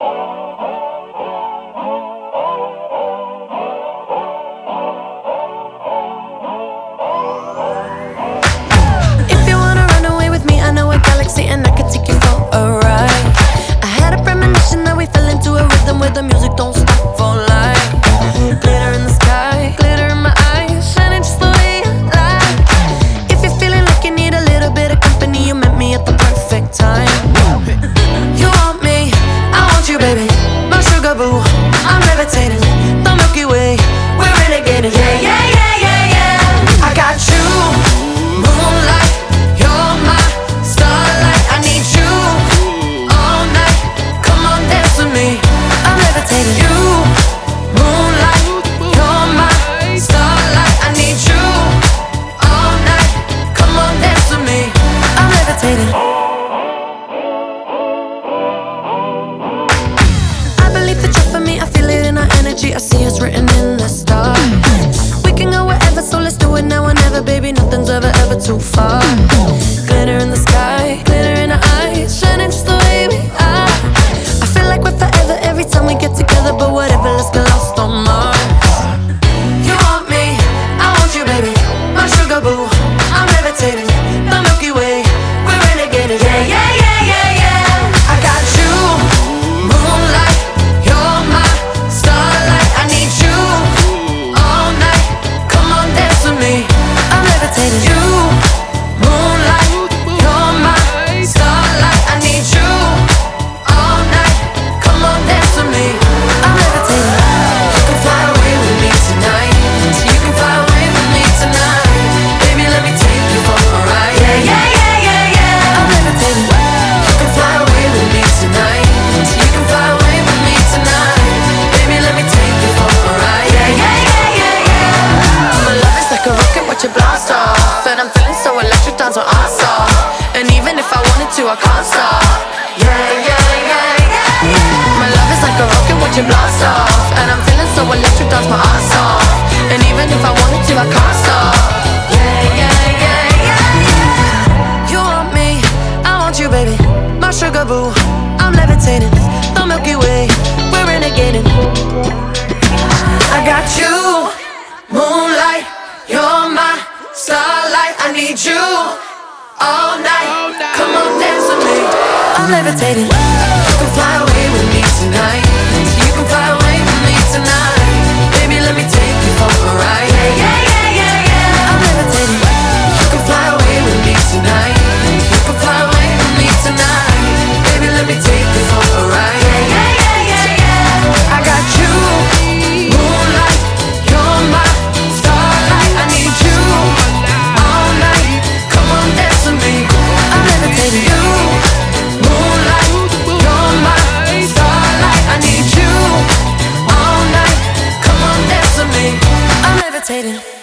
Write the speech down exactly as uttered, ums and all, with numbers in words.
If you wanna run away with me, I know a galaxy and I could take you for a ride. I had a premonition that we fell into a rhythm where the music don't stop for life. Glitter in the sky, glitter in my eyes, shining just the way I like. If you're feeling like you need a little bit of company, you met me at the perfect time. You want me, I want you, baby, my sugar boo. I'm levitating, the Milky Way, we're renegading. Yeah, yeah, yeah, yeah, yeah. I got you, moonlight, you're my starlight. I need you all night. Come on, dance with me. I'm levitating. You, moonlight, you're my starlight. I need you all night. Come on, dance with me. I'm levitating. I believe that you're for me. I feel it in our energy. I see us written in the stars. We can go wherever, so let's do it now or never, baby. Nothing's ever, ever too far. Glitter in the sky, glitter in our eyes, shining just the way we are. I feel like we're forever every time we get together, but whatever, let's get lost on Mars. You want me, I want you, baby, my sugar boo. I'm levitating, the Milky Way, we're renegading. Yeah, yeah, yeah, yeah, yeah. I got you, moonlight, you're my starlight. I need you all night. Come on, dance with me. I'm levitating. You, moonlight, you're my starlight. I need you all night. Come on, dance with me. I'm levitating. You can fly away with me tonight. You can fly away with me tonight. Baby, let me take you for a ride. Yeah, yeah, yeah, yeah, yeah. I'm levitating. You can fly away with me tonight. You can fly away with me tonight. Baby, let me take you for a ride. Yeah, yeah, yeah, yeah, yeah. My love is like a rocket, watch it blast off. And I'm feeling so electric, dance on our off. And even if I wanted to, I can't stop. Yeah, yeah, yeah, yeah, yeah. My love is like a rocket, watch it blast off. And I'm feeling so electric, dance my ass off. And even if I wanted to, I can't stop. Yeah, yeah, yeah, yeah, yeah. You want me, I want you, baby, my sugar boo. I'm levitating, the Milky Way, we're renegading. I got you, moonlight, you're my starlight. I need you all night. Come on, dance with me. I'm levitating. You can fly away with me tonight. You can fly away with me tonight. Baby, let me take you for a ride. Yeah, yeah, yeah, yeah, yeah. I'm levitating. You can fly away with me tonight. You can fly away with me tonight. Baby, let me take you for a ride. Yeah, yeah, yeah, yeah, yeah. I got you, moonlight, you're my starlight. I need you all night. Come on, dance with me. I'm levitating. You, moonlight, you're my starlight. I need you all night. Come on, dance with me. I'm levitating.